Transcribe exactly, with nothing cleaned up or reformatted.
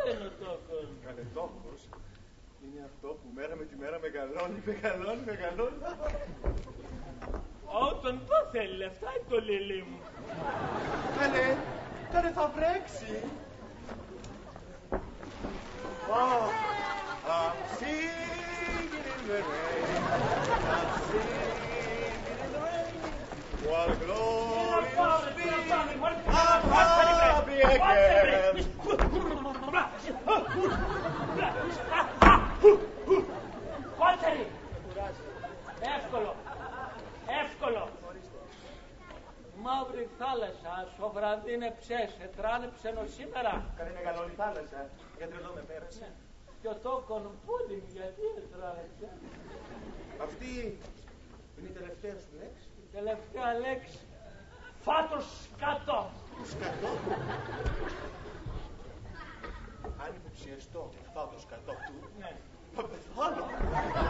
είναι ο τόκος? Καλέ, τόκος είναι αυτό που μέρα με τη μέρα μεγαλώνει, μεγαλώνει, μεγαλώνει. Όταν το θέλει λεφτά ή το λίλι μου? Καλέ, καλέ θα βρέξει. Oh, I'm singing in the rain, I'm singing in the rain, what a glorious feeling, I'm happy again. Κότσερι! Εύκολο, εύκολο. Μαύρη θάλασσα, σοβραδίνεψε, σε τράνεψε σήμερα. Καλή μεγαλώνει θάλασσα, γιατί εδώ με πέρασε. Και ο τόκον πούντιν, γιατί έτρανεψε? Αυτή είναι η τελευταία σου λέξη. Η τελευταία λέξη. Φάτο σκατό. Σκατό. Αν υποψιαστώ φάω το σκατό του, Ναι. θα πεθάνω.